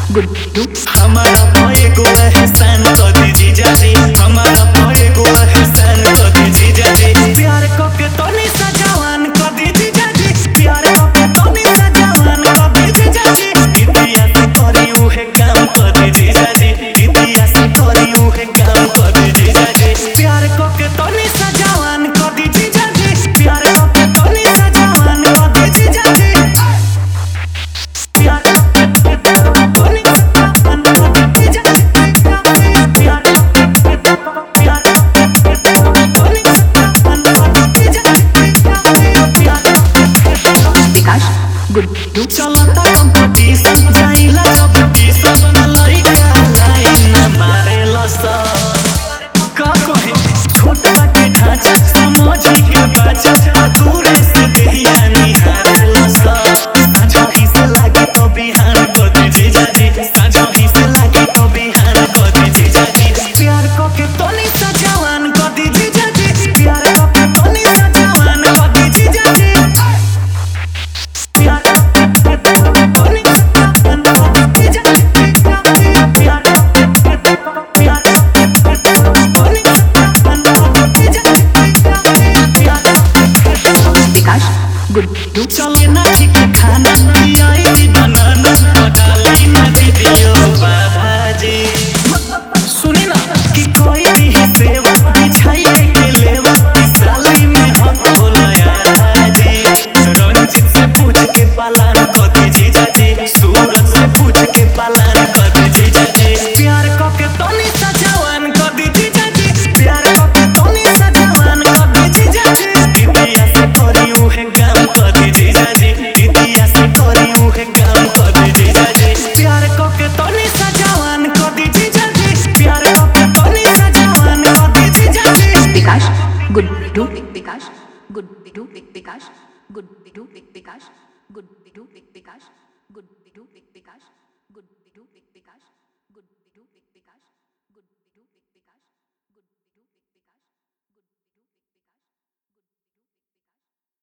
गुड्डू हमारा भए को एहसान कर दी जीजा जी, हमारा भए को एहसान कर दी जीजा जी। प्यार करके तो नहीं सजावान कर दी जीजा जी, प्यार करके तो नहीं सजावान कर दी जीजा जी। इतिहास करी उहे काम कर दी जीजा जी, इतिहास करी उहे काम कर दी जीजा जी। प्यार करके तो नहीं सजावान कर दी जीजा जी, प्यार करके तो नहीं सजावान कर दी जीजा जी। प्यार विकास गुड्डू चलता कंपटीशन जाइला कंपटीशन लइका लाइन मारेला सा का कहे छोट बाटे ढांचा समझ के बाचा दूर से देहिया निहारेला सा साझा ही से लागे तो बिहान कर दे जीजा जी, साझा ही से लागे तो बिहान कर दे जीजा जी। प्यार करके तो नहीं सजावान कर दी जीजा जी, प्यार करके तो नहीं सजावान कर दी जीजा जी। विकास गुड्डू चले ना ठीक खाना आई थी बनाना डाली ना दीदियो बाजी। सुनी ना कि कोई भी सेवा बिछाई के लेवा साली में हम बोला यार जी। रंजित से पूछ के पालन कर दी जीजा जी, सूरज से पूछ के पालन